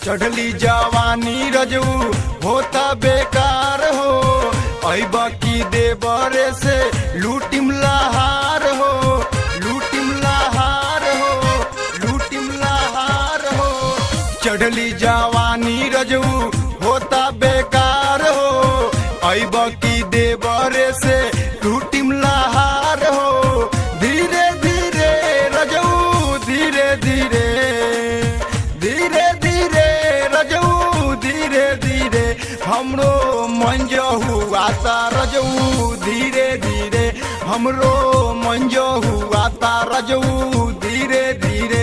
चढ़ली जवानी रजऊ होता बेकार हो, ऐब की देवरे से लूटिम लहार हो, लूटिम लहार हो, लूटिम लहार हो। चढ़ली जवानी रजऊ होता बेकार हो, ऐब की देवरे से लूटिम लहार हो। धीरे धीरे रजऊ धीरे धीरे, धीरे धीरे रजऊ धीरे धीरे, हमरो मंजहु आता रजऊ धीरे धीरे, हमरो मंजहु आता रजऊ धीरे धीरे।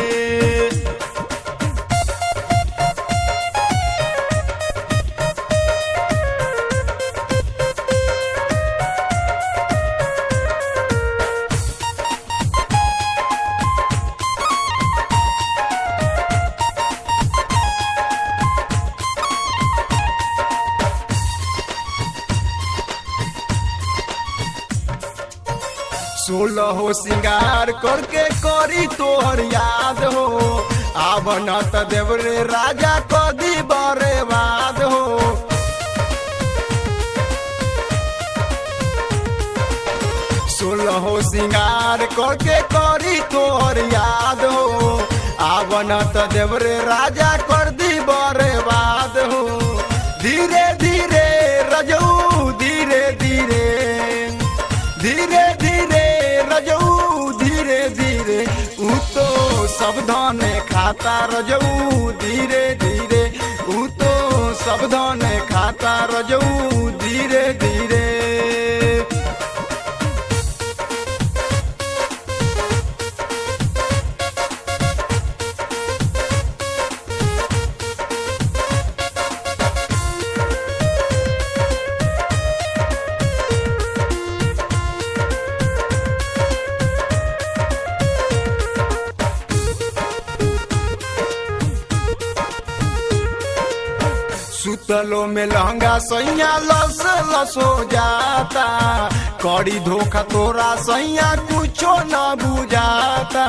सोलहो सिंगार करके करी तोहर याद हो, आवन त देवरे राजा कदी बर्बाद हो। सोलहो सिंगार करके करी तोहर याद हो, आवन त देवरे राजा कर दी बर्बाद हो। धीरे धीरे रजऊ धीरे धीरे, धीरे धीरे रजऊ धीरे धीरे, ऊ तो सावधान खाता रजऊ धीरे धीरे, ऊ तो सावधान खाता रजऊ धीरे धीरे। सुतलो में लहंगा सैया लस लस हो जाता, कड़ी धोखा तोरा सैया कुछो न बुझाता।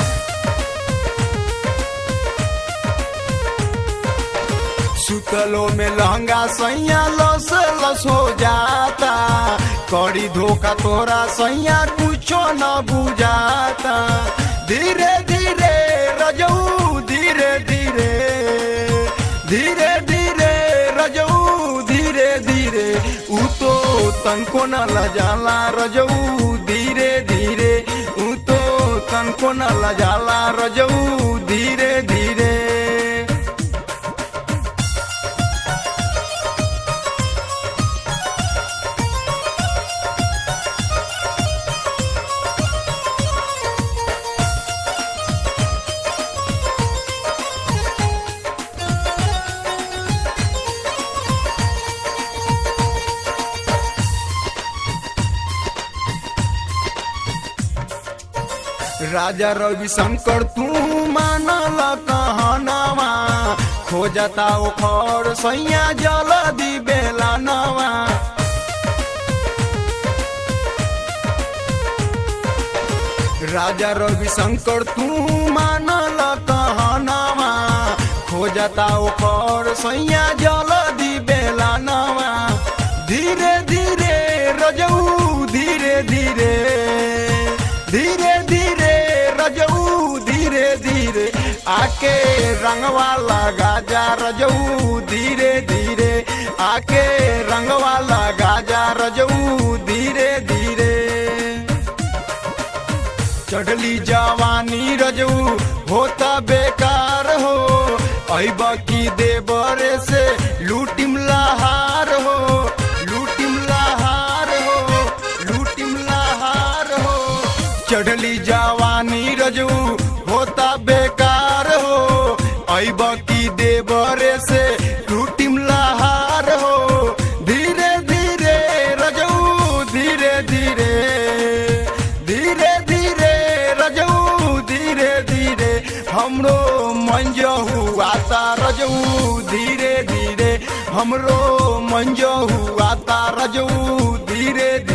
सुतलो में लहंगा सैया लस लस हो जाता, कड़ी धोखा तोरा सैया कुछो न बुझाता। धीरे धीरे रजऊ धीरे धीरे, धीरे धीरे रजऊ धीरे धीरे, ऊ तो तनको न लजाला रजऊ धीरे धीरे, ऊ तो तनको न लजाला रजऊ धीरे धीरे। राजा रवि शंकर तू मानल कहनावा, खोजता ओखर सैया जल्दी बेला नवा। राजा रवि शंकर तू मानल कहनावा, खोजता ओखर सैया जल्दी बेला नवा। धीरे धीरे रजऊ धीरे धीरे, धीरे धीरे रजऊ धीरे धीरे, आके रंगवा लगा जा रजऊ धीरे धीरे, आके रंगवा लगा जा रजऊ धीरे धीरे। चढ़ली जवानी रजऊ होता बेकार हो, ऐब की देवरे से लूटिम लहार हो, लूटिम लहार हो, लूटिम लहार हो। चढ़ली जवानी रजऊ होता बेकार हो, ऐब की देवरे से लूटिम लहार हो। धीरे धीरे रजऊ धीरे धीरे, धीरे धीरे रजऊ धीरे धीरे, हमरो मंजहु आता रजऊ धीरे धीरे, हमरो मंजहु आता रजऊ धीरे धीरे।